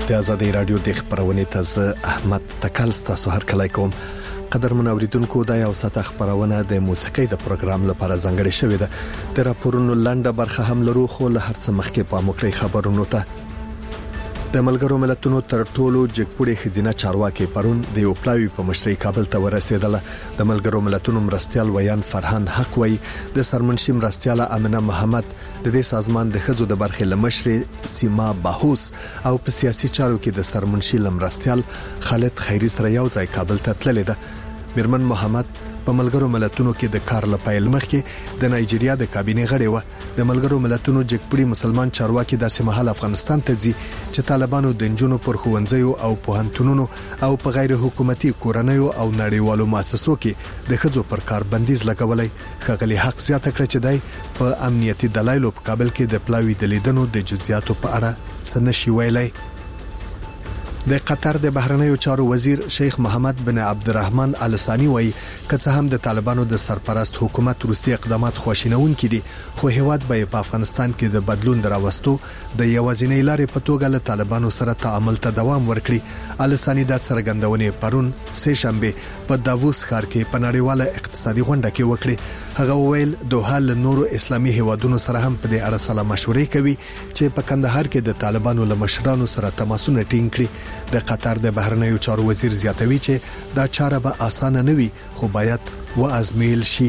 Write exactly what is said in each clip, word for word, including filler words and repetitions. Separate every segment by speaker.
Speaker 1: د آزادۍ رادیو د خبرونې ته احمد تکل ستاسو هر کله کوم. قدرمن اوریدونکو دا یو ساته خبرونه د موسیقۍ د پروګرام لپاره ځانګړې شوې ده. د راپورونو لنډه برخه هم لرو خو له هر څه مخکې په موکلي خبرونو ته. د ملګرو ملتونو تر ټولو جګپوړي خزینه چارواکي پرون د یو پلاوی په مشرۍ کابل ته ورسېدله. د ملګرو ملتونو مرستيال ویان فرحان حق وی د سرمنشي مرستيال امنه محمد د دې سازمان د خزو د برخې لمشري سیما باهوس او په سیاسي چارو کې د سرمنشي لمرستيال خالد خیری سره یو ځای کابل ته تللی ده. میرمن محمد په ملګرو ملتونو کې د کار لپاره مخکې د نایجیریا د کابینې غړی و. د ملګرو ملتونو جګپوړي مسلمان چارواکي د سیمهال افغانستان ته ځي چې طالبانو د جنونو پر خوندزیو او پوهنتونونو او په غیر حکومتي کورنیو او نړیوالو مؤسسو کې د خځو پر کار بندیز لګولای. خغلی حق زیاته کړ چې دای په امنیتي دلایلو په کابل کې د پلاوی د لیدنو د جزئیاتو په اړه څه نشي ویلای. د قطر د بهرنیو چارو وزیر شیخ محمد بن عبدالرحمن ال ثانی وایي کڅه هم د طالبانو د سرپرست حکومت وروستي اقدامات خواشینون کړي خو هیواد به په افغانستان کې د بدلون دراوستو د یوازینۍ لارې په توګه له طالبانو سره تعامل ته دوام ورکړي. ال ثانی د څرګندونې پرون سه شنبه په داووس ښار کې په نړیواله اقتصادي غونډه کې وکړي. هغه ویل دوحه له نورو اسلامي هیوادونو سره هم په دې اړه سلا مشورې کوي چې په کندهار کې د طالبانو له مشرانو سره تماسونه ټینګ کړي. د قطر د بهرنیو چارو وزیر زیاتوي چې دا چاره به اسانه نه وي خو باید وازمیل شي.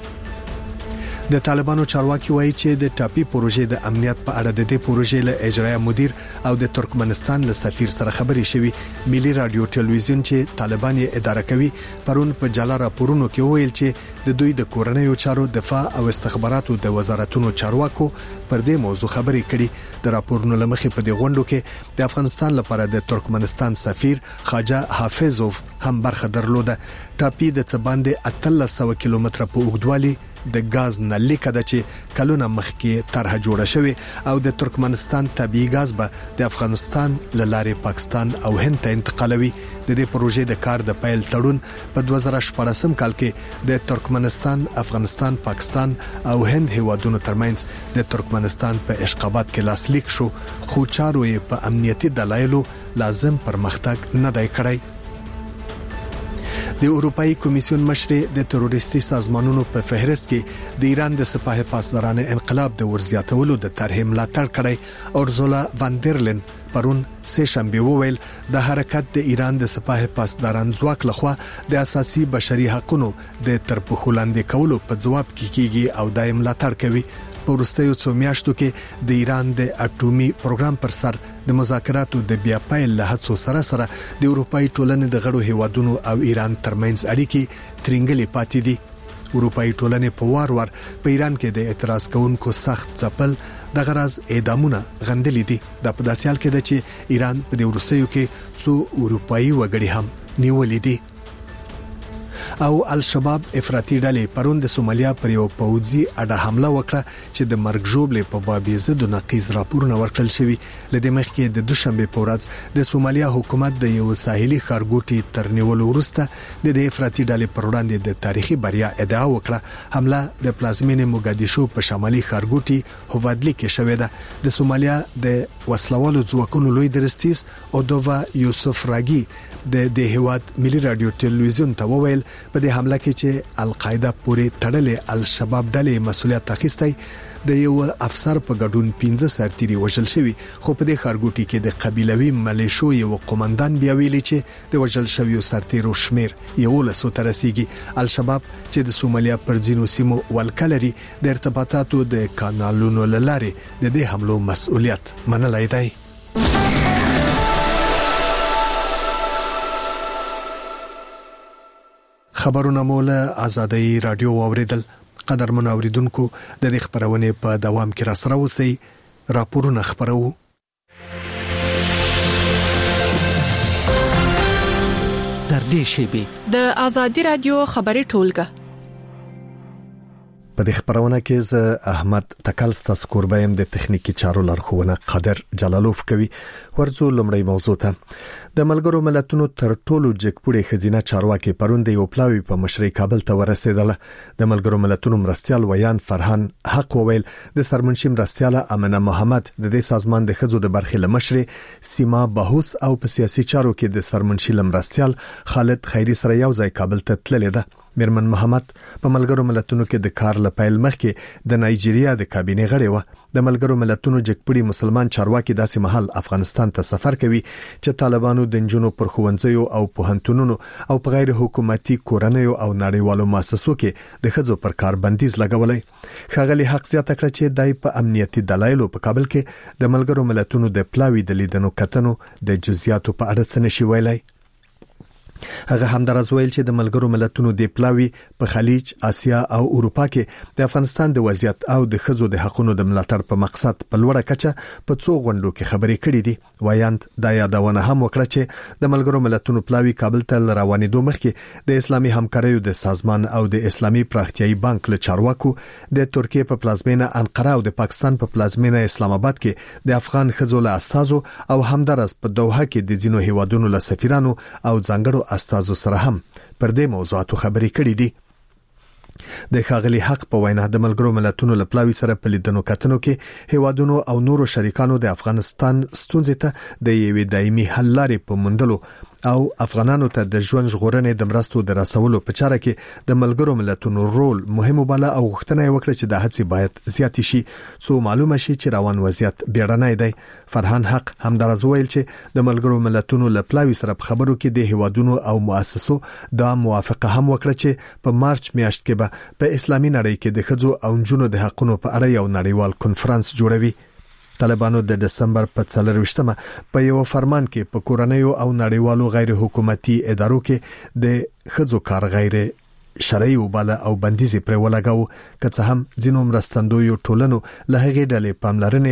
Speaker 1: د طالبانو چارواکي وایي چې د ټاپي پروژې د امنیت په اړه د دې پروژې له اجرایي مدیر او د ترکمنستان له سفیر سره خبرې شوې. ملي رادیو ټلویزیون چې طالبان یې اداره کوي پرون په جلا راپورونو کې ویل چې د دوی د کورنیو چارو دفاع او استخباراتو د وزارتونو چارواکو پر دې موضوع خبرې کړي. د راپورونو لمخې په دې غونډو کې د افغانستان لپاره د ترکمنستان سفیر خواجه حافظوف هم برخه درلوده. ټاپي د څباندې اتلس سوه کیلومتره په اوږدوالي د غاز نلې کده چې کلونه مخکې طرحه جوړه شوې او د ترکمنستان طبيعي غاز به د افغانستان له لارې پاکستان او هند ته انتقالوي. د دې پروژې د کار د پیل تړون په دوه زره شپږم کال کې د ترکمنستان، افغانستان، پاکستان او هند هیوادونو ترمنځ د ترکمنستان په اشقابات کې لاسلیک شو خو چارو یې په امنیتي دلایلو لازم پرمختګ نه دی کړی. د اروپאי کمیسیون مشر د تروریستي سازمانونو په فهرست کې د ایران د سپاه پاسداران انقلاب د ورزیاتولو د طرح ملاتړ کړی. اورزولا واندرلن پرون سه شنبه وویل د حرکت د ایران د سپاه پاسداران ځواک لخوا د اساسي بشري حقوقو د ترپخولاندې کولو په جواب کې کیږي او دایم ملاتړ کوي. په وروستیو څو میاشتو کې د ایران د اټومي پروګرام پر سر د مذاکراتو د بیا پیل له هڅو سره سره د اروپאי ټولنې د غړو هیوادونو او ایران ترمنځ اړیکې ترنګلې پاتې دي. اروپאי ټولنې په وار وار په ایران کې د اعتراض کوونکو سخت ځپل د غرض اعدامونه غندلې دي. د په داسې حال کې ده چې ایران په دې وروستیو کې څو اروپאי وګړي هم نیولې دي. او الشباب افراطي ډلې پرون د سومالیا پر یو پوځي اډه حمله وکړه چې د مرګ ژوبلې په باب زد نقیز راپورونه ورکړل شوی. لدې مخکې د دوشنبه په ورځ د سومالیا حکومت د یو ساحلي خارګوټي ترنیول وروسته د دې افراطي ډلې پر وړاندې د تاریخي بریا ادعا وکړه. حمله د پلازمینې موګادیشو په شمالي خارګوټي هوادلی کې شوې ده. د سومالیا د وسلوالو ځواکونو لوی درستیز اودووا یوسف راګي د د هواد ملي رادیو ټلویزیون ته وویل په دې حمله کې چې القاعده پورې تړلې الشباب ډلې مسؤلیت اخیستی. د یو افسر په ګډون پنځه سرتیري وژل شوی خو په دې خارګوټي کې د قبيلوي ملیشو یو قومندان بیا ویلي چې د وژل شویو سرتیرو شمیر یو لسو ته رسیږي. الشباب چې د سومالیا پر ځینو سیمو ولکلري د ارتباطاتو د کانالونو لارې د دې حملو مسؤلیت منلای دی. خبرونه مولا آزادۍ رادیو اوریدل. قدرمن اوریدونکو د دې خبرونه په دوام کې را سره اوسئ. راپورونه خبرو
Speaker 2: تر دې شی به د آزادۍ رادیو خبري ټولګه
Speaker 1: په دې خبرونه کې ز احمد تکل ستاسو کوربایم د تخنیکی چارو لارښوونه قادر جلالوف کوي. ورځو لمړی موضوع ته د ملګرو ملتونو تر ټولو جګپوړي خزینه چارواکي پروند یو پلاوی په مشرۍ کابل ته ورسېدله. د ملګرو ملتونو مرستيال ویان فرحان حق وویل د سرمنشي مرستياله امنه محمد د دې سازمان د خزو د برخې لمشري سیما بهوس او په سیاسي چارو کې د سرمنشي مرستيال خالد خیری سره یو ځای کابل ته تللی ده. میرمن محمد په ملګرو ملتونو کې د کار لپیل مخکې د نایجیریا د کابینه غړې و. د ملګرو ملتونو جګپوړي مسلمان چارواکي داسې محل افغانستان ته سفر کوي چې طالبانو د جنونو پر خوونځیو او پوهنتونونو او په غیر حکومتي کورنیو او نړیوالو مؤسسو کې د خځو پر کار بندیز لګولې. ښاغلي حق زیاته کړه چې دای په امنیتي دلایلو په کابل کې د ملګرو ملتونو د پلاوی د لیدنو کتنو د جزئیاتو په اړه څه نشي ویلای. هغه همدارز ویل چې د ملګرو ملتونو د پلاوی په خلیج، آسیا او اروپا کې د افغانستان د وضعیت او د خزو د حقوقو د ملاتړ په مقصد په لوړه کچه په څو غونډو کې خبرې کړې دي. وایاند دا یادونه هم وکړه چې د ملګرو ملتونو پلاوی کابل ته روانېدو مخکې د اسلامي همکاریو د سازمان او د اسلامي پراختیايي بانک له چارواکو د ترکیه په پلازمینه انقره او د پاکستان په پلازمینه اسلام آباد کې د افغان خزو له استازو او همدارس په دوحه کې د ځینو هیوادونو له سفیرانو او ځانګړو استازو سره هم پر دې موضوعاتو خبرې کړې دي. د ښاغلي حق په وینا د ملګرو ملتونو له پلاوی سره په لیدنو کتنو کې هیوادونو او نورو شریکانو د افغانستان ستونزې ته د یوې دایمي حل لارې په موندلو او افغانانو ته د ژوند ژغورنې د مرستو د رسولو په چاره کې د ملګرو ملتونو رول مهم وباله او غوښتنه یې وکړه چې د هڅې باید زیات شي څو معلومه شي چې روان وضعیت بیړنی دی. فرحان حق همدارز ویل چې د ملګرو ملتونو له پلاوی سره په خبرو کې د هیوادونو او مؤسسو د موافقه هم وکړه چې په مارچ میاشت کې به په اسلامي نړۍ کې د خځو او نجونو د حقوقو په اړه یو نړیوال کنفرانس جوړوي. طالبانو د دسمبر په څلرويشتمه په یو فرمان کې په کورنیو او نړیوالو غیر حکومتي ادارو کې د خځو کار غیر شرعي وباله او بندیز پر ولګاو که څه هم ځینو مرستندویو ټولنو له هغې ډلې پاملرنې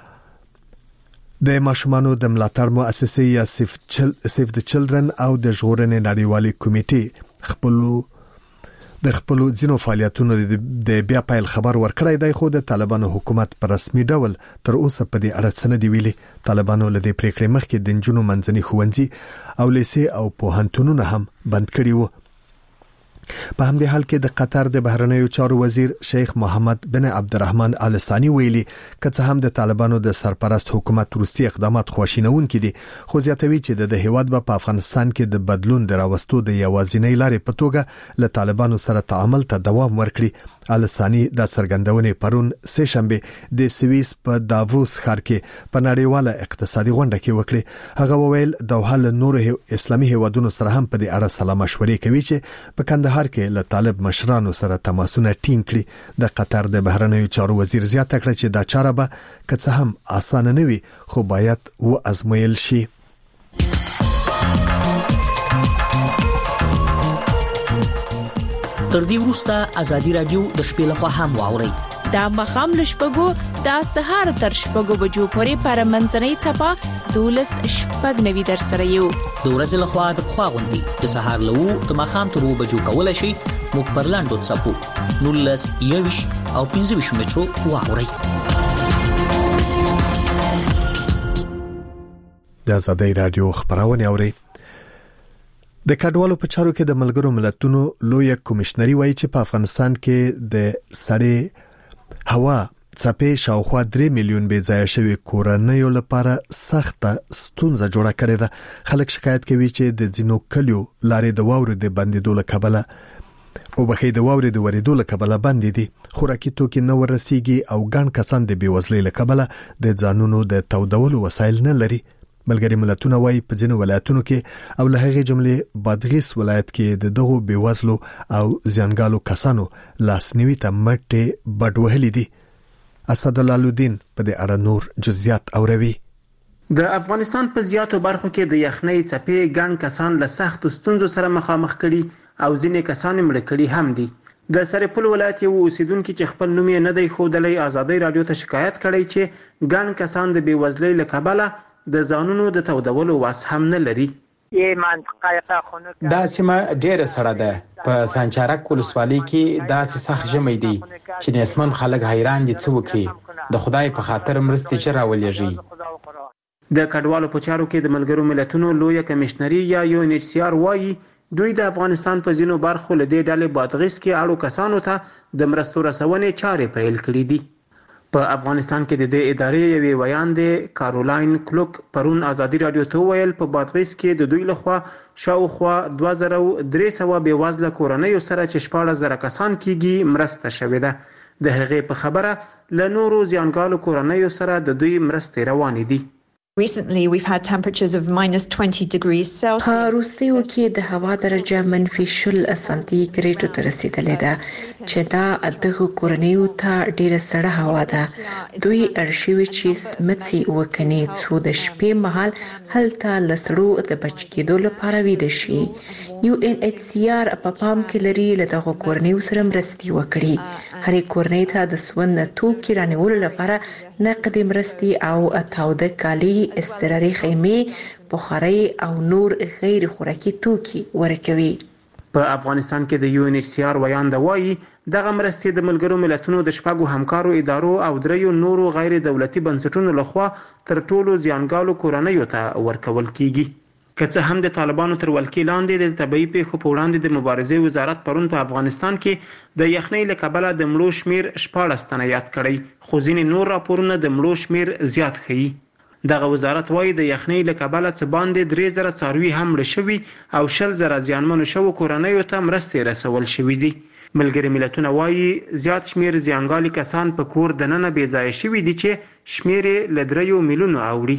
Speaker 1: د ماشومانو د ملاتړ مؤسسې یا سیف د چلډرن او د ژغورنې نړیوالي کمیټې خپل د خپل ځینو فعالیتونو د بیا پایل خبر ورکړی دی، خو د طالبانو حکومت په رسمي ډول تر اوسه په دې اړه څه نه دی ویلي. طالبانو له دې پریکړې مخکې د نجونو منځني ښوونځي او لیسې او پوهنتونونه هم بند کړي وو. په همدې حال کې د قطر د بهرنیو چارو وزیر شیخ محمد بن عبدالرحمن آل ثانی ویلي که څه هم د طالبانو د سرپرست حکومت وروستي اقدامات خواشینونکي دي، خو زیاتوي چې د هیواد په افغانستان کې د بدلون د راوستو د یوازینۍ لارې په توګه له طالبانو سره تعامل ته دوام ورکړي. آل ثانی د څرګندونې پرون سه شنبه د سویس په داووس ښار کې په نړیواله اقتصادي غونډه کې وکړي. هغه وویل دوحه له نورو اسلامي هیوادونو سره هم په دې اړه سلا مشورې کوي چې په کندهار کې له طالب مشرانو سره تماسونه ټینګ کړي. د قطر د بهرنیو چارو وزیر زیاته کړه چې دا چاره به که څه هم اسانه نه وي خو باید و ازمویل شي.
Speaker 2: تر دې وروسته ازادي رادیو د شپې لخوا هم واوري.
Speaker 3: دا مخام لشپګو د سهار تر شپګو بجو پورې پر منځنۍ چپا دولس شپږ نوي در سره یو.
Speaker 2: د ورځې لخوا د خوا غوندي د سهار لو د مخام تر بجو کول شي مخ پر لاندو چپو نولس یوش او پنځه مترو واوري.
Speaker 1: د ازادي رادیو خبرونه اوري. د کډوالو په چارو کې د ملګرو ملتونو لوی کمشنري وایي چې په افغانستان کې د سړې هوا څپې شاوخوا درې میلیون بې ځایه شوي کورنیو لپاره سخته ستونزه جوړه کړې ده. خلک شکایت کوي چې د ځینو کلیو لارې د واورې د بندېدو له کبله او بخې د واورې د ورېدو له کبله بندې دي. خوراکي توکي نه ورسیږي او ګڼ کسان د بېوزلۍ له کبله د ځانونو د تودولو وسایل نه لري. ملګری ملتونه وايي په ځینو ولایتونو کې او له هغې جملې بادغیس ولایت کې د دغو بېوزلو او زیانګالو کسانو لاسنیوي ته مټې بډ وهلي دي. اسدالله په دې اړه نور جزئیات اوروي.
Speaker 4: د افغانستان په زیاتو برخو کې د یخنۍ څپې ګڼ کسان له سختو ستونزو سره مخامخ کړي او ځینې کسان مړه کړي هم دي. د سرپل ولایت یو اوسیدونکو چې خپل نوم یې نه دی ښودلی ازادي رادیو ته شکایت کړی چې ګڼ کسان د بېوزلۍ له کبله د ځانونو د تودولو وس هم نه لري.
Speaker 5: دا سیمه ډیره سړه ده. په سانچارک ولسوالۍ کې داسې سخت ژمی دی چې د اسمن خلک حیران دي څه وکړي. د خدای په خاطر مرستې چې راولېږي.
Speaker 4: د کډوالو په چارو کې د ملګرو ملتونو لویه کمشنري یا یو ان ایچ سی آر وايي دوی د افغانستان په ځینو برخو له دې ډلې بادغیس کې اړو کسانو ته د مرستو رسونې چارې پیل کړې دي. په افغانستان کې د دې ادارې یوې ویاندې کارولاین کلوک پرون ازادي رادیو ته ویل په بادغیس کې د دوی لخوا شاوخوا دوه زره درې سوه بېوزله کورنیو سره چې شپاړس زره کسان کېږي مرسته شوې ده. د هغې په خبره له نورو زیانګالو کورنیو سره د دوی مرستې روانې دي.
Speaker 6: Recently, we've had temperatures of minus twenty degrees Celsius.
Speaker 7: په وروستیو کې د هوا درجه منفي شل سانتي ګریډو ته رسیدلې ده چې دا دغه کورنیو ته ډیره سړه هوا ده. دوی ارشیوي چې سمڅي وکني څو د شپې مهال هلته لسړو د بچ کېدو لپاره ویده شي. یو ان ایچ سی آر په پام کې لري له دغه کورنیو سره مرستې وکړي. هرې کورنۍ ته د سون توکي رانیولو لپاره نقدي مرستې او تاوده کالي استراري خیمې، بخاري او نور غیر خوراکي توکي ورکوي.
Speaker 4: په افغانستان کې د یو ان ایچ سی آر ویانده وایي دغه مرستې د ملګرو ملتونو د شپږو همکارو ادارو او دریو نورو غیر دولتي بنسټونو لخوا تر ټولو زیانګالو کورنیو ته ورکول کیږي. که څه هم د طالبانو تر ولکې لاندې د طبيعي پیښو په وړاندې د مبارزې وزارت پرون په افغانستان کې د یخنۍ له کبله د مړو شمیر شپاړس تنه یاد کړی، خو ځینې نور راپورونه د مړو شمیر زیات ښیي. دغه وزارت وايي د یخنۍ له کبله څه باندې درې زره څاروي هم مړه شوي او شل زره زیانمنو شوو کورنیو ته مرستې رسول شوي دي. ملګري ملتونه وايي زیات شمیر زیانګالي کسان په کور دننه بې ځایه شوي دي چې شمیر یې له دریو میلیونو اوړي.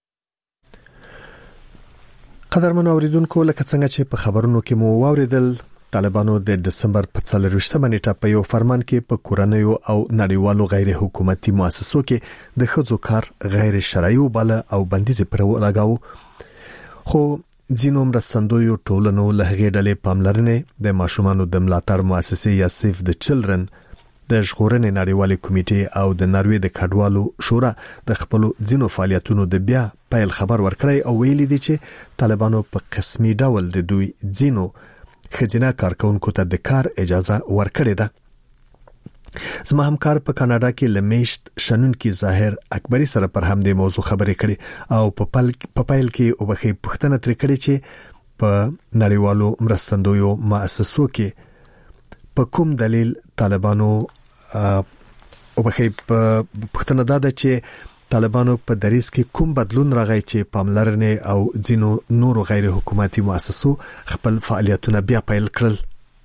Speaker 1: قدرمن اوریدونکو لکه څنګه چې په خبرونو کې مو واوریدل طالبانو د دسمبر په څلرویشتمه نیټه په یو فرمان کې په کورنیو او نړیوالو غیر حکومتي مؤسسو کې د ښځو کار غیر شرعي وباله او بندیز پر لګاو. خو ځینو مرستندویو ټولنو له هغې ډلې پاملرنې د ماشومانو د ملاتړ مؤسسې یا سیف د چلډرن د ژغورنې نړیوالې کمیټې او د ناروې د کډوالو شورا د خپل ځینو فعالیتونو د بیا پیل خبر ورکړی او ویلي دي چې طالبانو په قسمي ډول د دوی ځینو خزینه کارکونکو ته د کار اجازه ورکړې ده. زما همکار په کاناډا کې لمیشت شنونکي ظاهر اکبری سره پر هم د موضوع خبرې کړي او په پل په پیل کې او بخې پښتنه تر کړي چې په نړیوالو مرستندویو مؤسسو کې په کوم دلیل طالبانو او بخې پښتنه ده چې طالبانو په دریس کې کوم بدلون راغی چې پاملرنې او ځینو نورو غیر حکومتي مؤسسو خپل فعالیتونه بیا پیل کړل.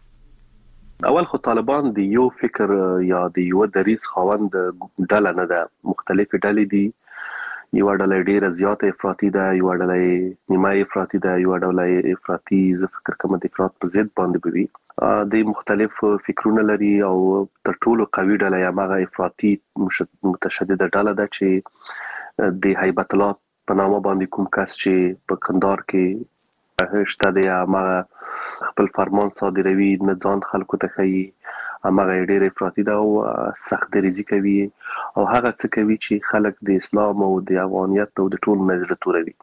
Speaker 8: اول خو طالبان د یو فکر یا د یو دریس خاوند ډله نه ده، مختلف ډلې دي. یو ډله ډیره زیاته افراطي ده، یو ډله نیمه افراطي ده، یو ډله افراطي زه فکر کوم د افراط په ضد باندې بوي. د مختلف فکرونه لري او تر ټولو قوي ډله یا مغه افراطي متشدده ډله ده چې د هیبت الله په نامه باندې کوم کس چې په کندهار کې شته دی هغه خپل فرمان صادروي، نه ځان خلکو ته ښیي، هغه ډېر افراطي ده او سخت دریزي کوي او هغه څه کوي چې خلک د اسلام او د افغانیت او د ټول نظر توروي.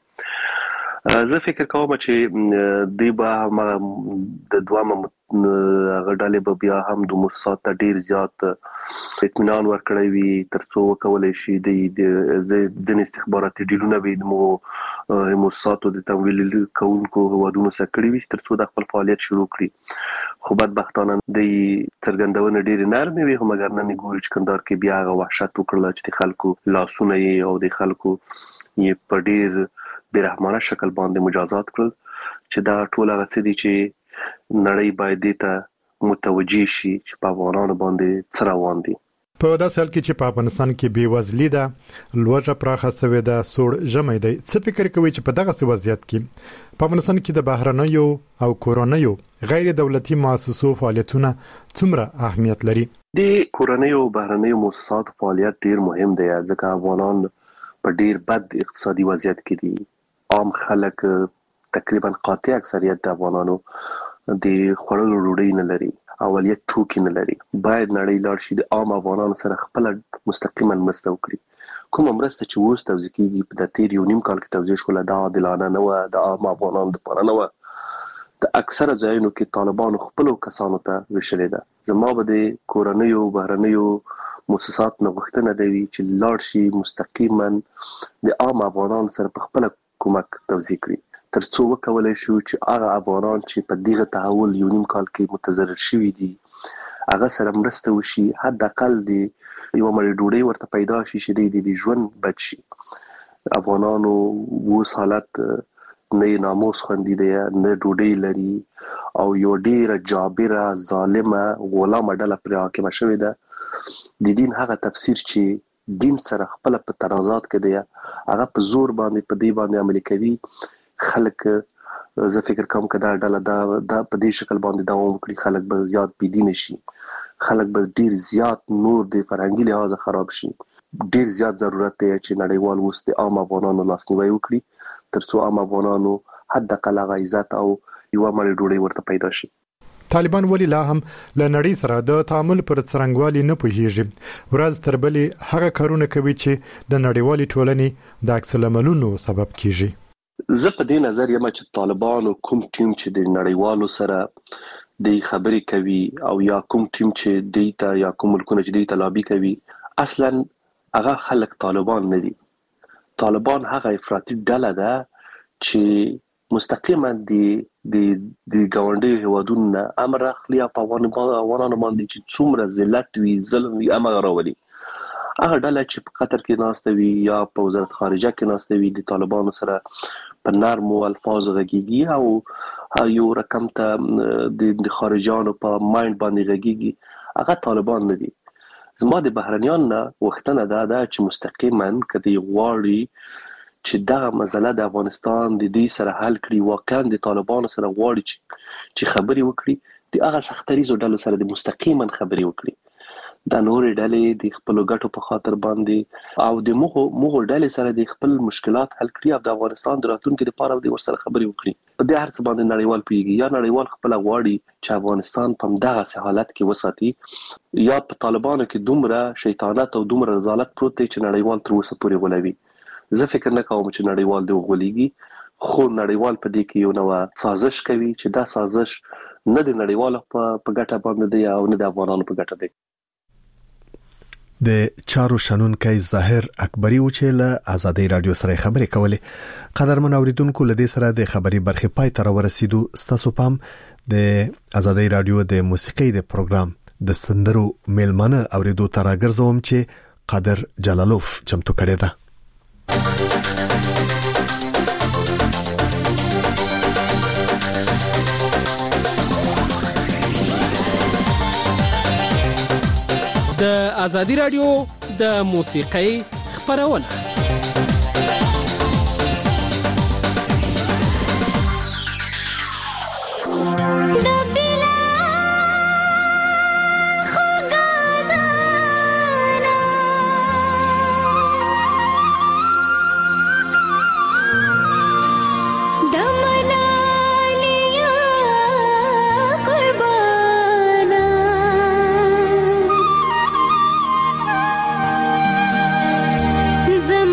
Speaker 8: زه فکر کوم چې دی به د دوامه غډالې به بیا هم د موسسات ته ډیر زیات اطمینان ورکړی وي ترڅو وکولای شي د ځینې استخباراتي ډیلونه به مو موسساتو د تمویل کوونکو هوادونو سره کړی وي ترڅو د خپل فعالیت شروع کړي. خو بدبختانه د څرګندونه ډیر نرمه وي، هم اگر نه ګوري چې کندهار کې بیا غو وحشت وکړل چې د خلکو لاسونه او د خلکو یې په ډیر برحمانه شکل باندې مجازات کړل چې دا ټول هغه څه دي چې نړۍ باید ته متوجي شي چې په افغانانو باندې څه روان دي.
Speaker 9: په داسې حال کې چې په افغانستان کې بېوزلي ده، لوږه پراخه شوې ده، سوړ ژمی دی، څه فکر کوي چې په دغه وضعیت کې په افغانستان کې د بهرنیو او کورنیو غیر دولتي مؤسسو فعالیتونه څومره اهمیت لري؟
Speaker 8: د کورنیو او بهرنیو مؤسساتو فعالیت ډیر مهم دی ځکه افغانان په ډیر بد اقتصادي وضعیت کې دي. عام خلک تقریبا قاطع اکثریت د افغانانو د خوړلو ډوډۍ نه لري، اولیت توکي نه لري. باید نړۍ لاړ شي د عام افغانانو سره خپل مستقیما مرسته وکړي. کوم مرسته چې اوس توزیع کیږي په تیر یو نیم کال کې توزیع شول دا عادلانه نه و، د عام افغانانو لپاره نه و. د اکثره ځایونو کې طالبانو خپل کسانو ته وشلې ده. زما به د کورنیو بهرنیو مؤسسات نه غوښتنه دی چې لاړ شي مستقیما د عام افغانانو سره په خپل کومک توزیع کړي ترڅو وکولای شو چې هغه افغانان چې په دغه تحول یو نیم کال کې متضرر شوي دي هغه سره مرسته وشي، حد اقل دی یو مړ ډوډۍ ورته پیدا شي چې د ژوند بچ شي. افغانانو اوس حالت نه ناموس خوندي دی، نه ډوډۍ لري او یو ډیره جابره ظالمه غلامه ډله پر حاکمه شوې ده. د دین هغه تفسیر چې دین سره خپل په تنازعات کې دی هغه په زور باندې په دې باندې عملي کوي. خلک زه فکر کوم که دا ډله دا د په دې شکل باندې دوام وکړي خلک به زیات بېدینه شي، خلک به ډیر زیات نور د فرهنګي لحاظ خراب شي. ډیر زیات ضرورت دی چې نړیوال اوس د عام افغانانو لاسنیوي وکړي ترڅو عام افغانانو حد اقل هغه عزت او یو مړ ډوډۍ ورته پیدا شي.
Speaker 9: طالبان ولی لا هم له نړۍ سره د تعامل پر څرنګوالي نه پوهیږي، ورځ تر بلې هغه کارونه کوي چې د نړیوالې ټولنې د عکس العملونو سبب کیږي.
Speaker 8: زه په دې نظر یم چې طالبانو کوم ټیم چې د نړیوالو سره د خبرې کوي او یا کوم ټیم چې دیتا یا کوم ملکونه چې دیتا لابي کوي اصلا هغه خلک طالبان نه دي. طالبان هغه افراطي ډله ده چې مستقیما د د د ګاونډي هیوادونو امر اخلي په افغانانو باندې چې څومره ذلت وي ظلم وي امر راولي. هغه ډله چې په قطر کې ناسته وي یا په وزارت خارجه کې ناسته وي د طالبانو سره په نرمو الفاظو غږیږي او یو رقم ته د خارجيانو په مایند باندې غږیږي، هغه طالبان نه دي. زما د بهرنیان نه وختنه دا ده چې مستقیما کدی غواړي چې دا مسله د افغانستان د دې سره حل کړي، واقعا د طالبانو سره غواړي چې چې خبري وکړي د هغه سختریزو ډلو سره د مستقیما خبري وکړي. دا نورې ډلې د خپل ګټو په خاطر باندې او د مغو مغو ډلې سره د خپل مشکلات حل کړي او د افغانستان د راتلونکو لپاره د ورسره خبري وکړي. د هر څه باندې نړیوال پیږي یا نړیوال خپل غواړي چې افغانستان په دغه حالت کې وساتي یا په طالبانو کې دومره شیطانت او دومره رذالت پروت دی چې نړیوال تر اوسه پورې غولوي. زه فکر نه کوم چې نړیوال دی غوليږي، خو نړیوال په دې کې یو نوې سازش کوي چې دا سازش نه د نړیوال په ګټه باندې دی او نه د افغانانو په ګټه دی.
Speaker 1: د چارو شنونکي ظاهر اکبری و چې له آزادۍ رادیو سره خبرې کولې. قدرمن اوریدونکو لدې سره د خبري برخه پای ته ورسېدو. ستاسو پام د آزادۍ رادیو د موسیقي د پروګرام د سندرو میلمانه اوریدو ته راګرځوم چې قادر جلالوف چمتو کړی ده.
Speaker 10: د آزادۍ رادیو د موسیقۍ خبرونه
Speaker 11: Zam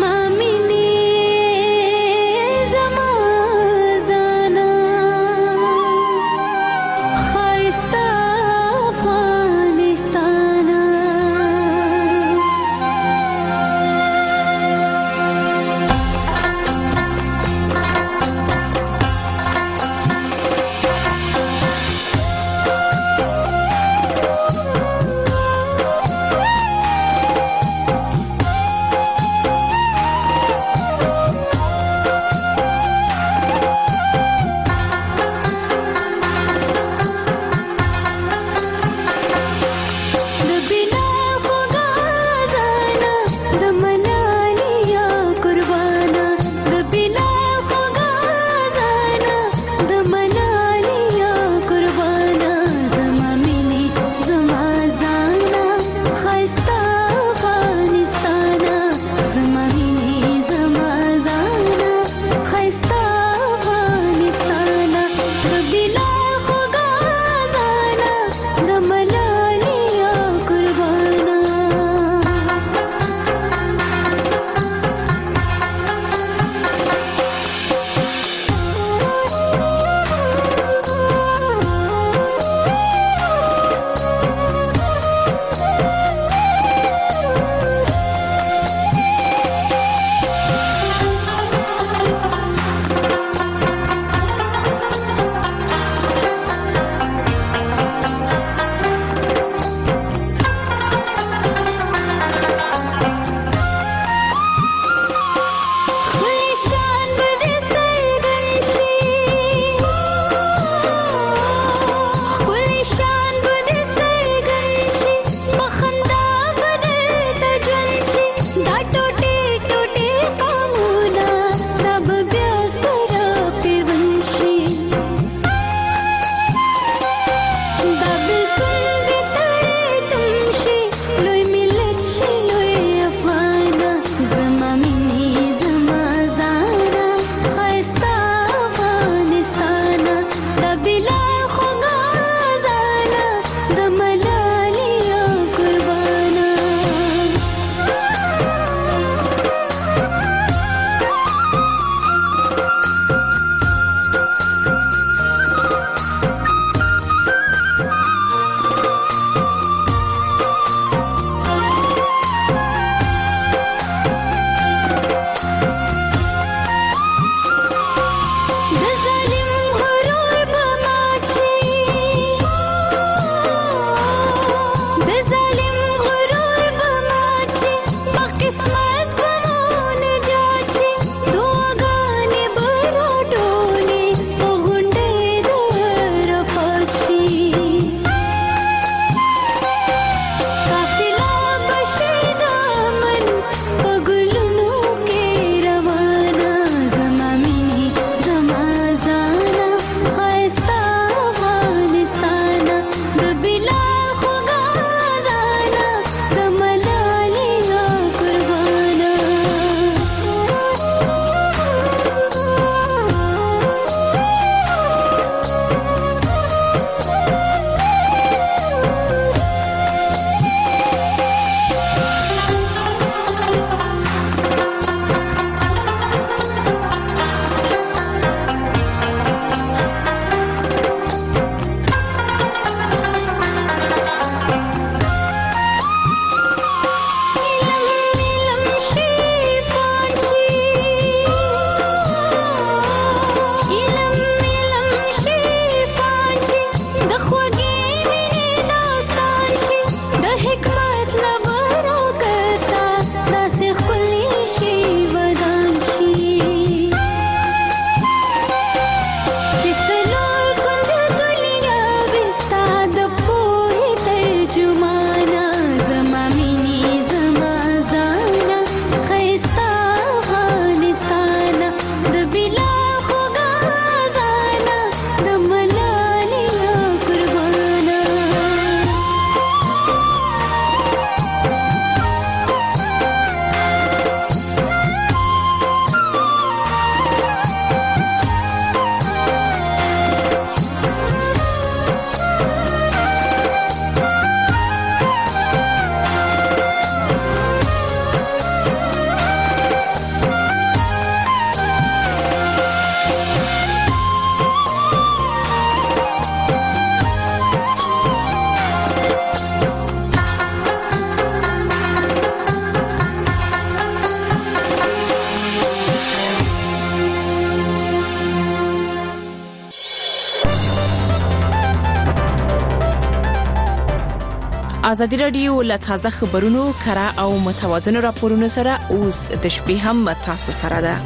Speaker 3: ازادي رادیو له تازه خبرونو کره او متوازن راپورونو سره اوس د شپې هم تاسو سره ده.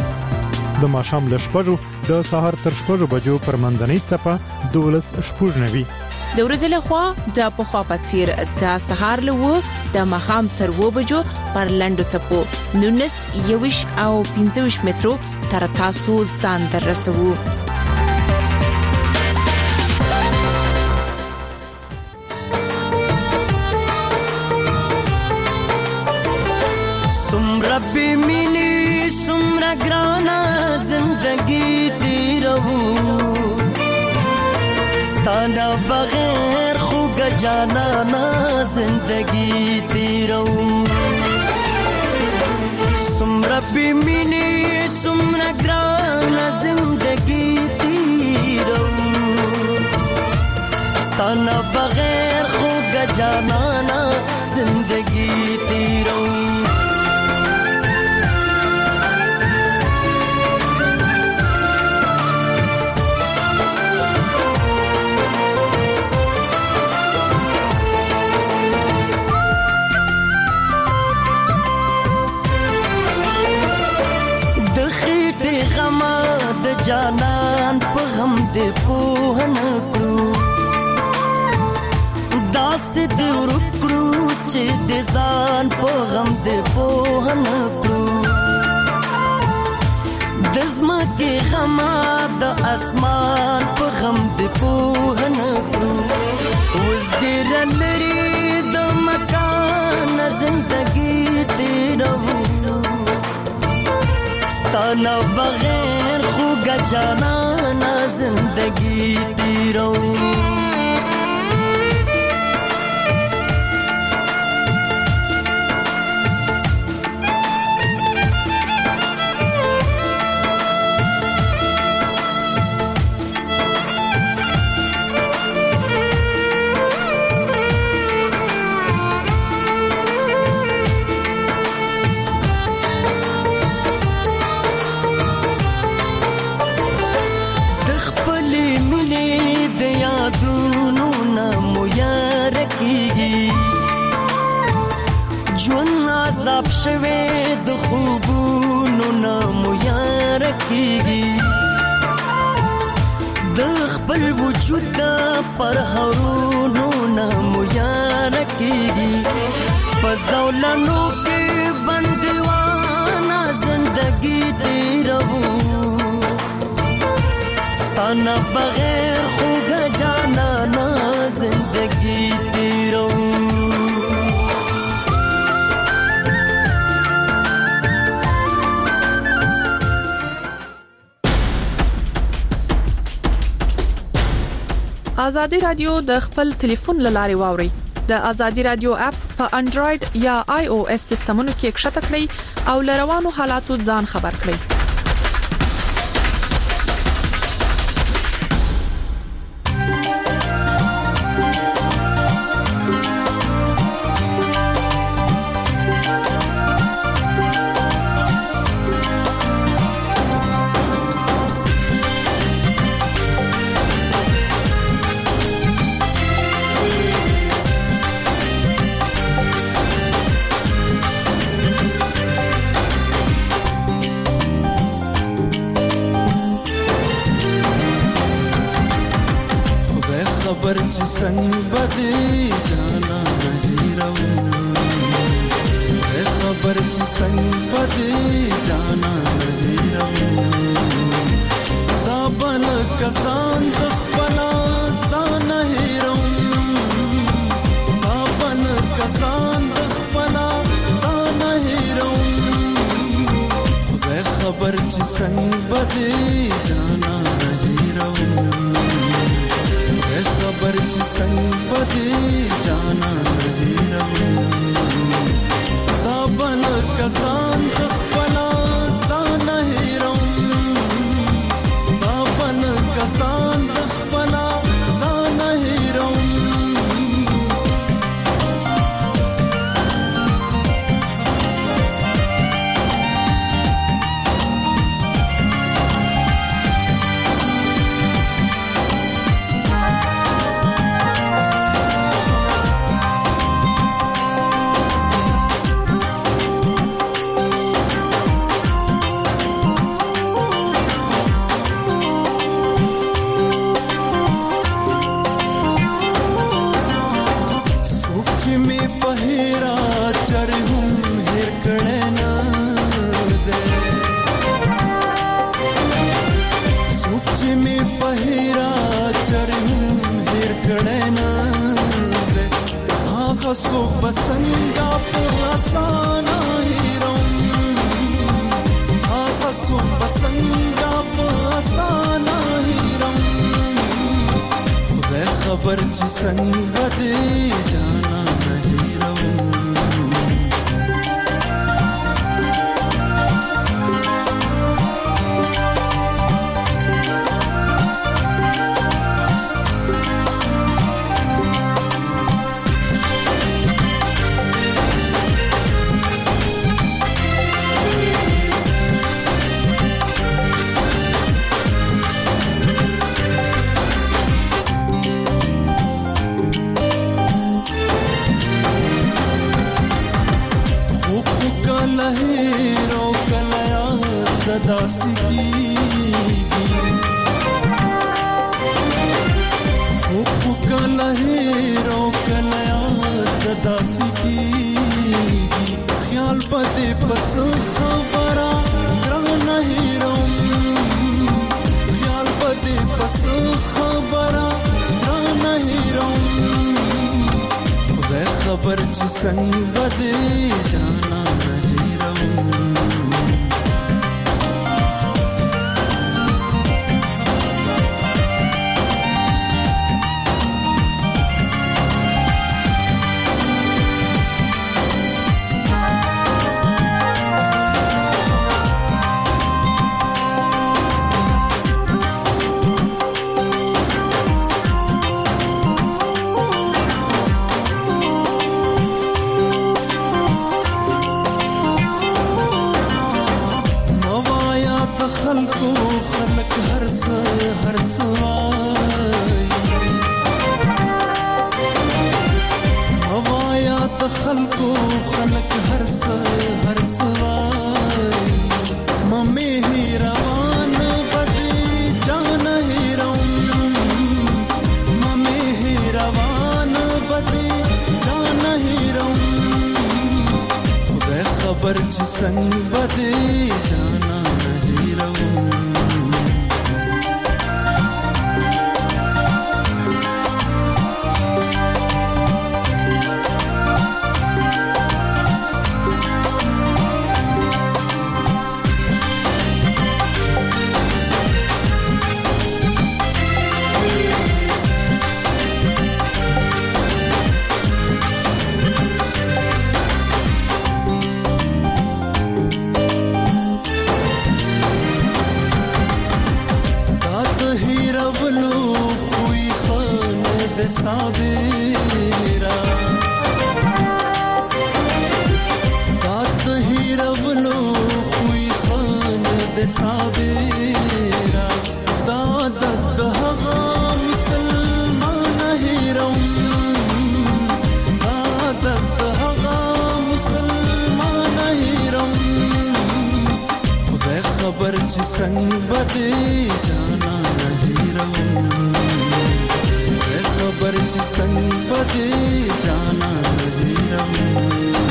Speaker 9: د ماښام له شپږو د سهار تر شپږو بجو پر منځنۍ صفه دولس شپږ نوي
Speaker 3: د ورځې له خوا د پخوا په څیر د سهار له و د ماښام تر و بجو پر لنډو څپو نونس یوش او پنځه ویشت مترو تر تاسو ځان دررسو.
Speaker 11: ربي ميني سمرا گرانا زندگی تیرو ستانا بغیر خوگ جانانا زندگی تیرو سم ربي ميني سمرا گرانا زندگی تیرو ستانا بغیر خوگ جانانا زندگی تیرو جانان په غم دې پوهن کړو داس دې ورکړو چې دې ځان په غم دې پوهن کړو د زمکه غم د اسمان په غم دې پوهن کړو ستانا بغیر خوگا جانانا زندگی تیرو عذاب شوه د خوبونو نامو یار کیږي د خپل وجود پر هرونو نامو یار کیږي فزولانو کې بندوانه زندگی تیرو ستانا بغیر خوګه جانا نا زندگی تیرو
Speaker 12: آزادی رادیو د خپل ټلیفون لاري واوري د آزادی رادیو اپ په انډراید یا آی او اس سیستمونو کې ښکته کړئ او لروانو حالاتو ځان خبر کړئ
Speaker 13: संग बदे जाना नहीं रहूं है खबर ची संग बदे जाना नहीं रहूं दाबल कसान दखपला सा नहीं रहूं दाबल कसान दखपला सा नहीं रहूं खुदा खबर ची संग बदे जाना नहीं रहूं खबर ची संग बदे जाना नहीं रहूं दाबल कसान दखपला सा नहीं रहूं दाबल कसान दखपला सा नहीं रहूं सो बसंगा आसाना ही रहूं हाँ सो बसंगा आसाना ही रहूं खुदा खबर ची संग बदे जाना नहीं रहूं दासी की खूब का लहरों कलया दासी की ख्याल पते बस खबरा ग्रह नहीं रहूं ख्याल पते बस खबरा ग्रह नहीं रहूं खुदा खबर ची संग बदे जाना नहीं रहूं खबर چې څنګه بده جانا नहीं रहूं साबेरा दात ही रवलो खुई खान दे साबेरा दादत हगा मुसलमान ही रम दादत हगा मुसलमान ही रम खुदा खबर च संग बदे जाना नहीं रहूं खबर च संग बदे जाना नहीं रहूं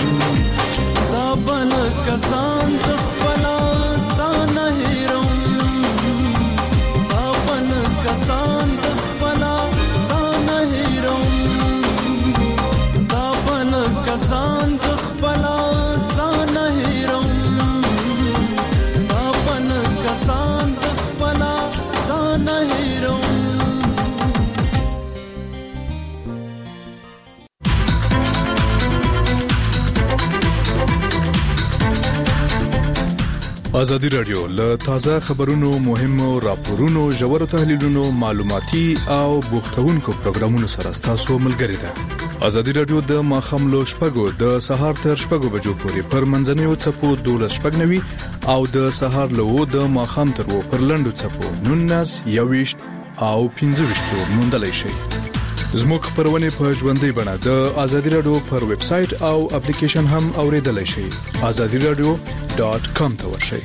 Speaker 13: दाबन कसान तखपला सा नहीं रहूं दाबन कसान तखपला सा नहीं रहूं दाबन कसान तखपला सा नहीं रहूं दाबन कसान तखपला सा नहीं रहूं
Speaker 14: ازادي رادیو له تازه خبرونو مهمو راپورونو ژورو تحلیلونو معلوماتي او بوختونکو پروګرامونو سره تاسو ملګری ده ازادي رادیو د ماخاملو شپږو د سهار تر شپږو بجو پورې پر منځنیو چپو دولس شپږنوي او د سهار له د ماخام تر و پر لندو چپو نونس یويشت او پنځه وشت موندلای شي زموږ خبرونه په ژوندۍ بڼه د ازادي رادیو پر ویب سټ او اپلیکیشن هم اوریدلای شئ ازادي رادیو ډاټ کام ته ورشئ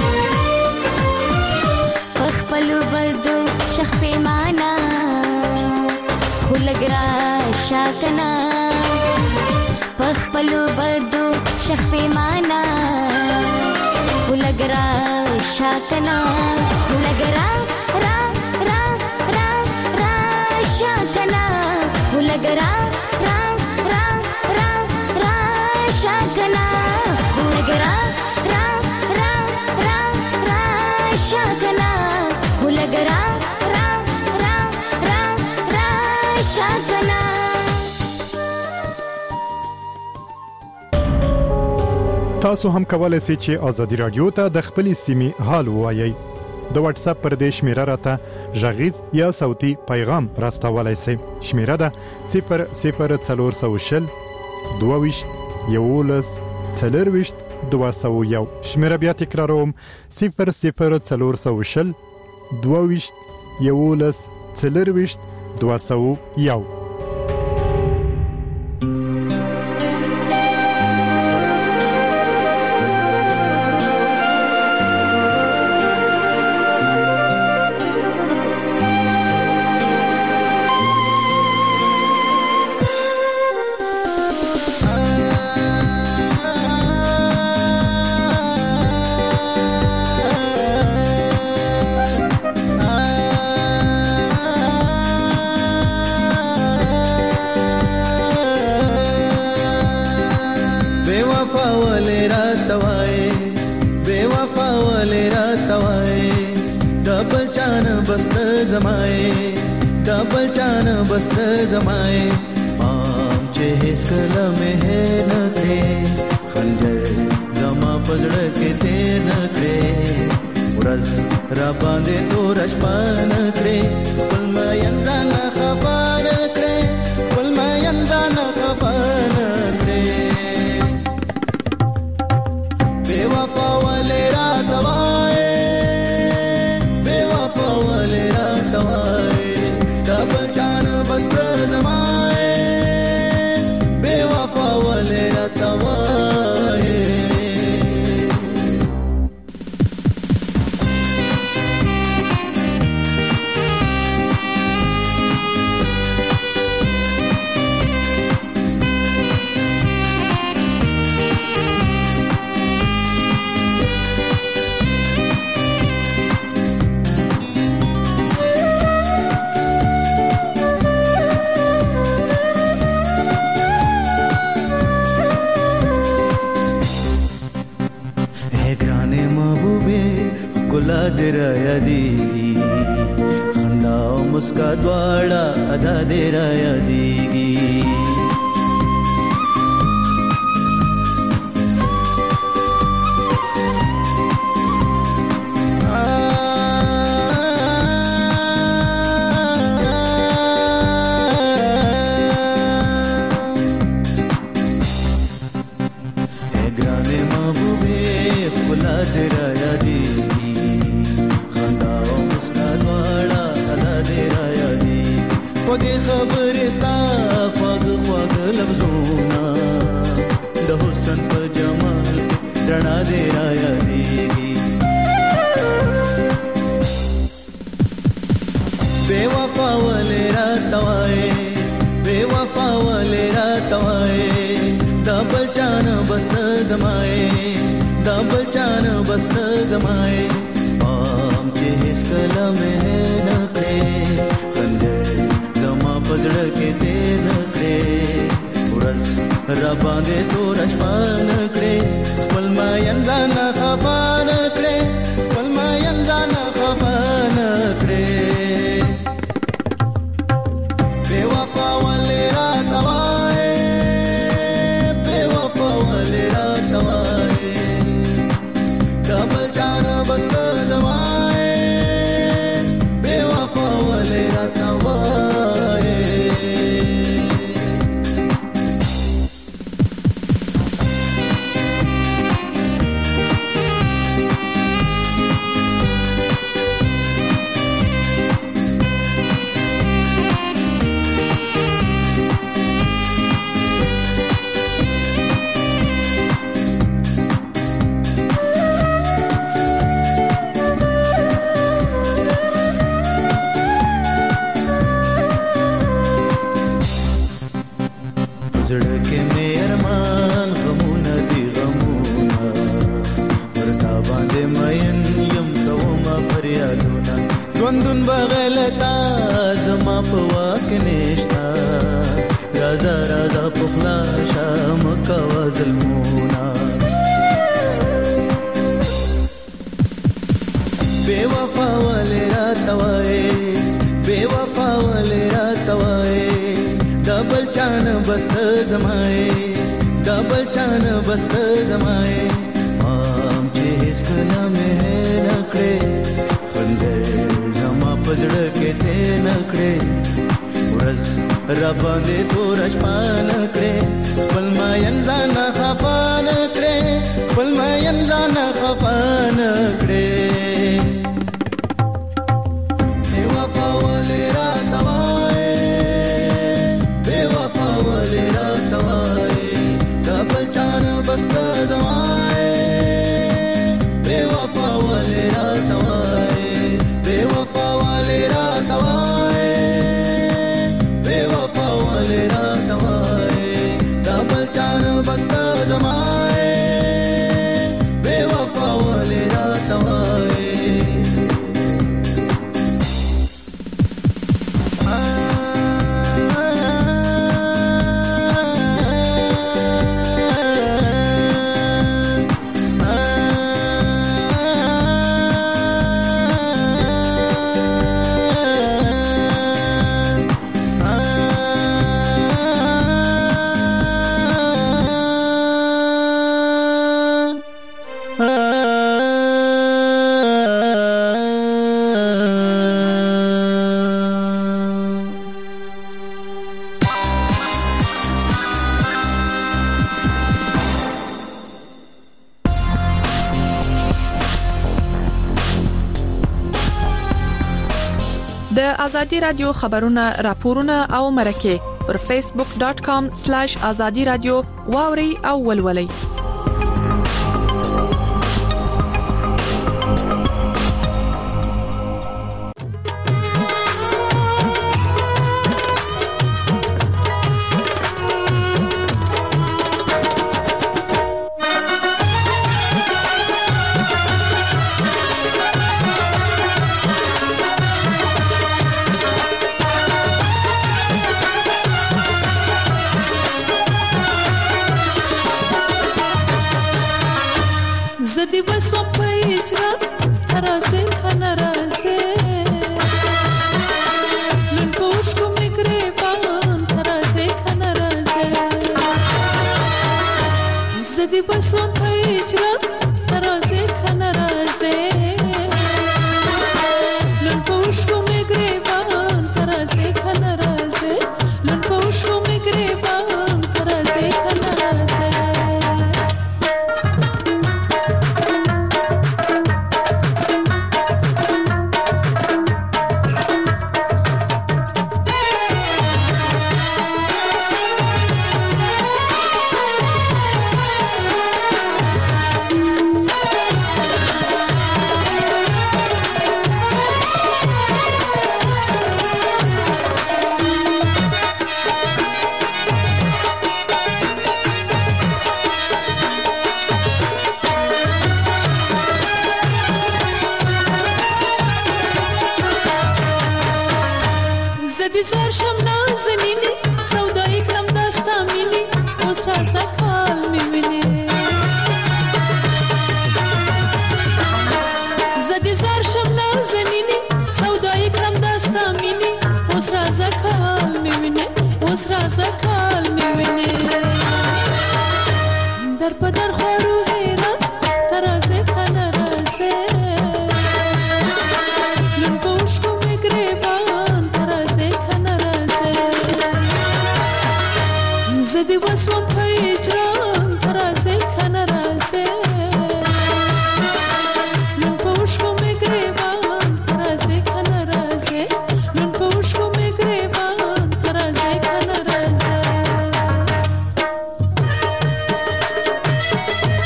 Speaker 15: شخ پیمانا شاکنا پخپلو بدو شخ پیمانا ولګرا شاکنا ولګرا را را را را شاکنا ولګرا را را را را شاکنا ولګرا را را را را شاکنا ولګرا را را را را شاکنا.
Speaker 9: تاسو هم کولای شئ چې ازادي رادیو ته د خپلې سیمې حال ووایئ. د واتس اپ پر دې شمیره راته ژغیز یا صوتي پیغام راستولای شئ. شمیره ده صفر صفر څلور سوه شل دوه ویشت یولس څلور ویشت دوه سوه یو. شمیره بیا تکراروم صفر صفر څلور سوه شل دوه ویشت یولس څلور ویشت دوه سوه یو.
Speaker 16: ژوندون بغلتا زما په واک نشتا رازا رازا پخلا شام کوا ظلمونا بے وفا والے راتوائے بے وفا والے راتوائے دبل چان بست زمائے دبل چان بست زمائے مام چې هیڅ کله مې نکړې خندې زما پزړه کې ته نکړې ورځ را باندې تور شپان کړې بل ما ینځان خفان کړې بل ما ینځان خفان کړې بے وفا والے راتوائے بے وفا والے راتوائے دبل چان بست زمائے بے وفا والے راتوائے بے وفا والے راتوائے بے وفا والے راتوائے دبل چان بست زمائے بے وفا والے راتوائے
Speaker 12: د ازادي رادیو خبرونه راپورونه او مرکه پر فیسبوک ډاټ کام سلیش ازادي رادیو واوري او ولولي.
Speaker 17: زدي وسوم فيجرا ترازي خنرازي لنكوشكو ميغريبان ترازي خنرازي زدي وسوم فيجرا ترازي خنرازي لنكوشكو ميغريبان ترازي خنرازي لنكوشكو ميغريبان ترازي خنرازي زار شم نازنینی سودای کم دستا مینی اوس رازا کال میبینی زدی زار شم نازنینی سودای کم دستا مینی اوس رازا کال میبینی اوس رازا کال میبینی در پدر خورو هیرا ترازه کنه رازه لنگوش کو میگریبان ترازه زدي وسوم فيجران ترازي خنرازي من فوشكو ميغريبان ترازي خنرازي من فوشكو ميغريبان ترازي خنرازي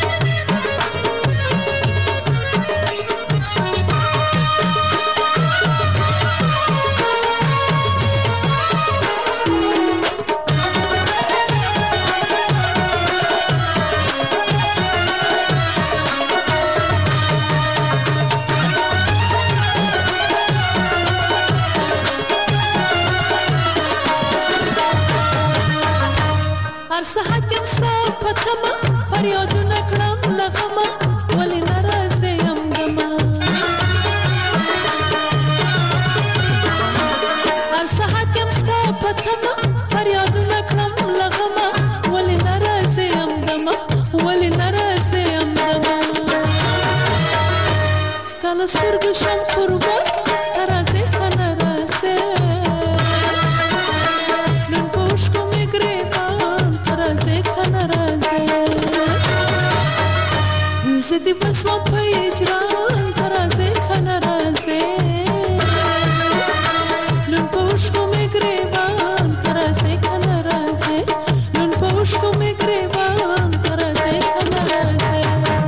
Speaker 17: پتما فریادونه کړم لغمه ولې ناراضه یم دما هر ساعت یم ستا پتما فریادونه کړم لغمه ولې ناراضه یم دما ولې ناراضه یم دما ستاله سترګو شم قربان ترازه کنه رازه نن پوشکو می گریبان ترازه کنه رازه زدی بسوان پا اجران ترازه کنه رازه نن پوشکو می گریبان ترازه کنه رازه نن پوشکو می گریبان ترازه کنه رازه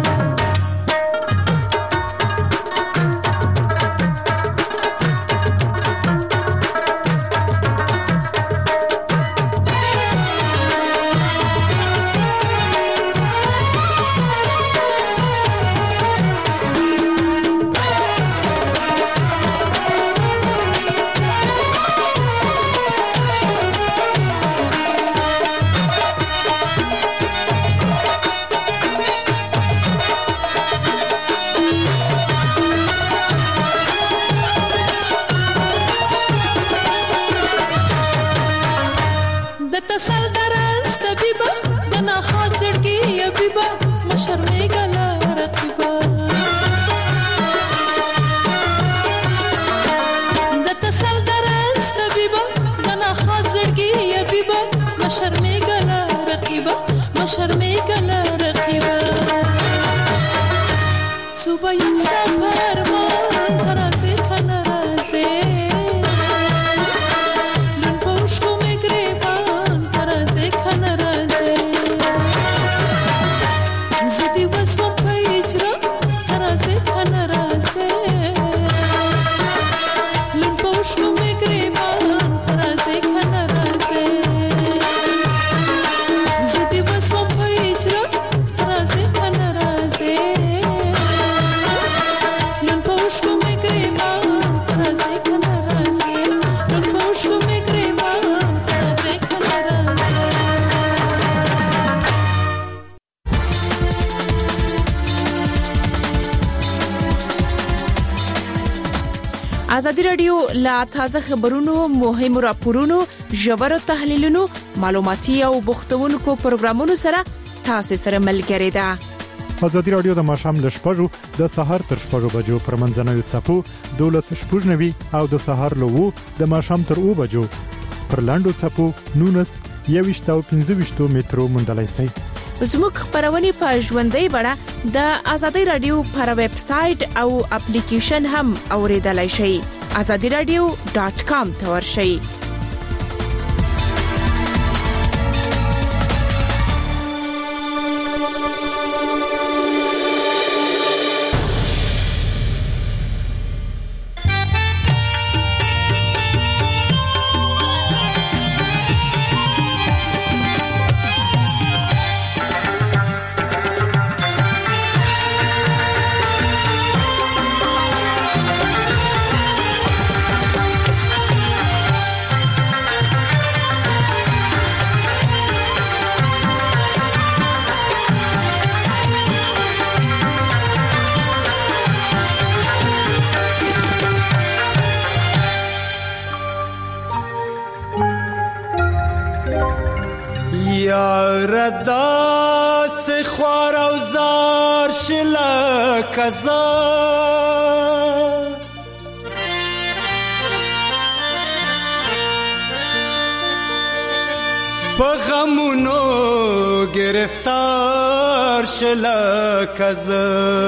Speaker 17: ازادي رادیو لا تازه خبرونو مهمو راپورونو ژور تحلیلونو معلوماتي او بوختونکو پروګرامونو سره تاسو سره ملګری ده.
Speaker 9: ازادي رادیو د ماشام ل شپږو د سهار تر شپږو بجو پر منځنوي چپو دولس شپږنوي او د سهار لوو د ماشام تر او بجو پر لاندو چپو نونس یويشت او پنځه مترو مندلای سي.
Speaker 3: زموږ خبرونه په ژوندۍ بڼه د ازادي رادیو پر ویب سټ او اپلیکیشن هم اوریدلای شئ. azadi radio dot com ته ورشئ.
Speaker 16: ردات سے خوار اوزار شلا کزا پغمونو گرفتار شلا کزا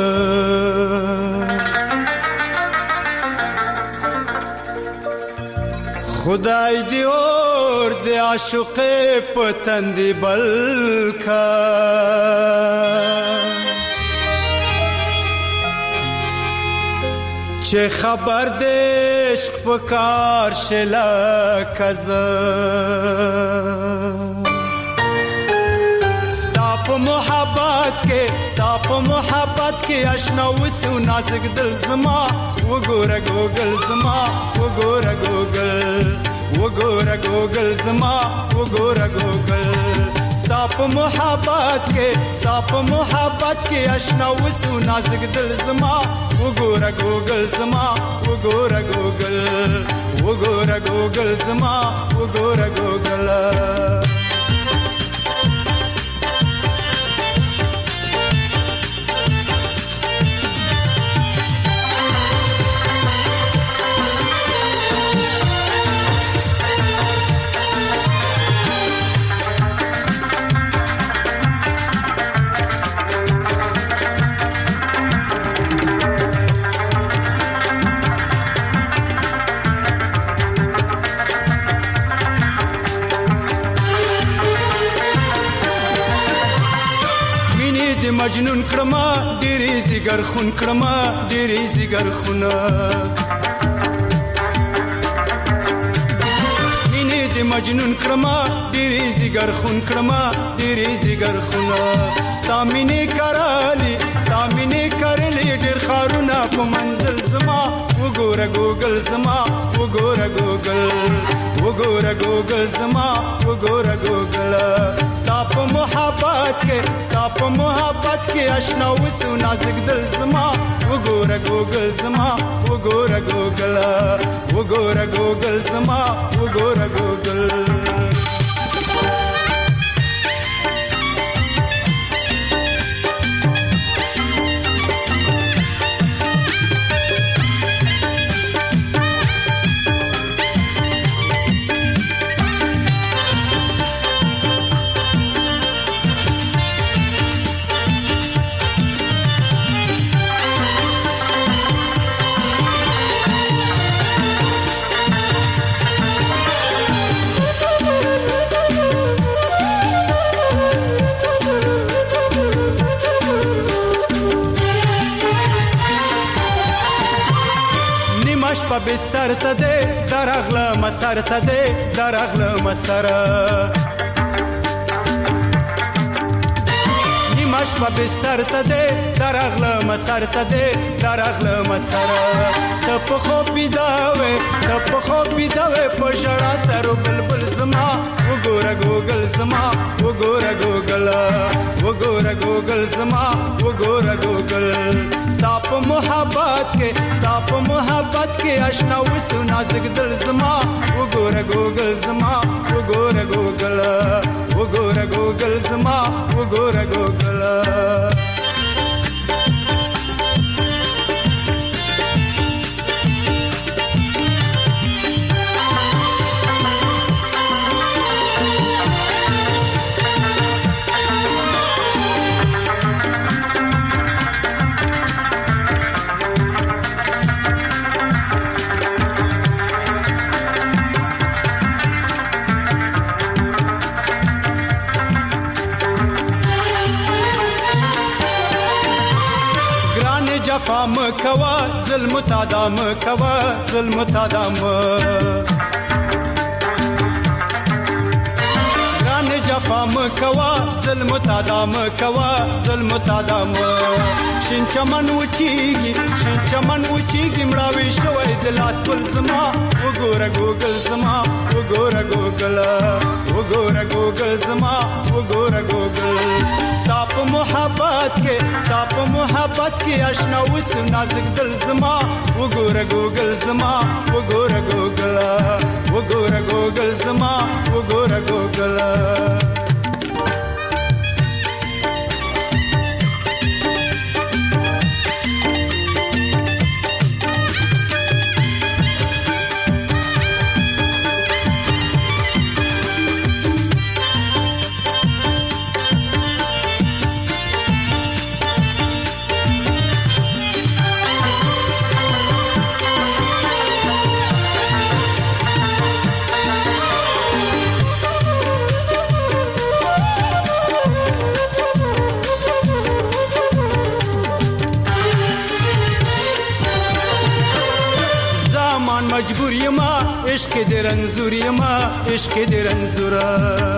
Speaker 16: خدای دی اور دی عاشق پتندی بلکا چه خبر دیشق پکار شلا کزا ستا په محبت کې ستا په محبت کې آشنا وسو نازک دل زما وګوره ګوګل زما وګوره ګوګل وګوره ګوګل زما وګوره ګوګل ستا په محبت کې ستا په محبت کې آشنا وسو نازک دل زما وګوره ګوګل زما وګوره ګوګل وګوره ګوګل زما وګوره ګوګل مجنون کړما ډېرې زیګر خون کړما ډېرې زیګر خون مینې دې مجنون کړما ډېرې زیګر خون کړما ډېرې زیګر خون سامینه کرالی سامینه کرلې ډېر خارونه په منزل زما وګوره ګوګل زما وګوره ګوګل وګوره ګوګل زما وګوره ګوګل ستا په محبت کې ستا په محبت کې آشنا وسو نازک دل زما وګوره ګوګل زما وګوره ګوګل وګوره ګوګل زما وګوره ګوګل بستر ته دې درغله مسر ته دې درغله مسر نیمش په بستر ته دې درغله مسر ته دې درغله مسر ته په خو بيداوي ته په خو بيداوي په ژړا سره بلبل زما وګوره ګوګل زما وګوره ګوګل وګوره ګوګل زما وګوره ګوګل ستا په محبت کې ستا په محبت کې آشنا وسو نازک دل زما وګوره ګوګل زما وګوره ګوګل وګوره ګوګل زما وګوره ګوګل جفام کوا ظلم تادام کوا ظلم تادام ران جفام کوا ظلم تادام کوا ظلم تادام شین چمن وچیږي شین چمن وچیږي مړاوي شوی د لاس ګل زما وګوره ګوګل زما وګوره ګوګل وګوره ګوګل زما وګوره ګوګل ستا په محبت کې ستا په محبت کې آشنا وسو نازک دل زما وګوره ګوګل زما وګوره ګوګل وګوره ګوګل زما وګوره ګوګل مجبور یما عشق دې رنزور یما عشق دې رنزورا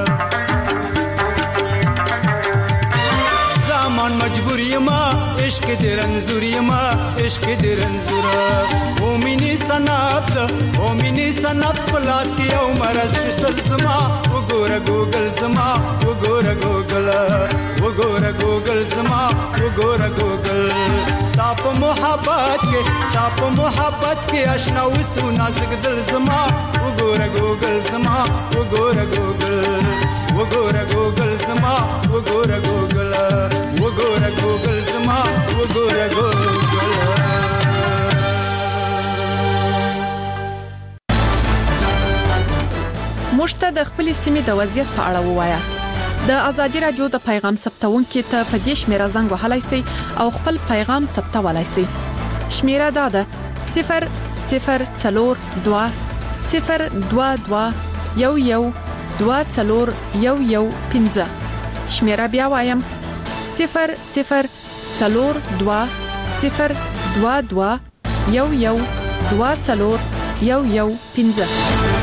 Speaker 16: زمان مجبور یما عشق دې رنزور یما عشق دې رنزورا او مینی سناب او مینی د نفس په لاس کې یو مرز شسل زما وګوره ګوګل زما وګوره ګوګل وګوره ګوګل زما وګوره ګوګل ستا په محبت کې ستا په محبت کې آشنا وسو نازک دل زما وګوره ګوګل زما وګوره ګوګل وګوره ګوګل زما وګوره ګوګل وګوره ګوګل زما وګوره ګوګل.
Speaker 12: موږ ته د خپل سیمې د وضعیت په اړه ووایاست. د ازادي رادیو د پیغام ثبتونکو ته په دې شمیره زنګ وهلای شئ او خپل پیغام ثبتولای شئ. شمیره دا ده صفر صفر څلور دوه صفر دوه دوه یو یو دوه څلور یو یو پنځه. شمیره بیا وایم صفر صفر څلور دوه صفر دوه دوه یو یو دوه څلور یو یو پنځه.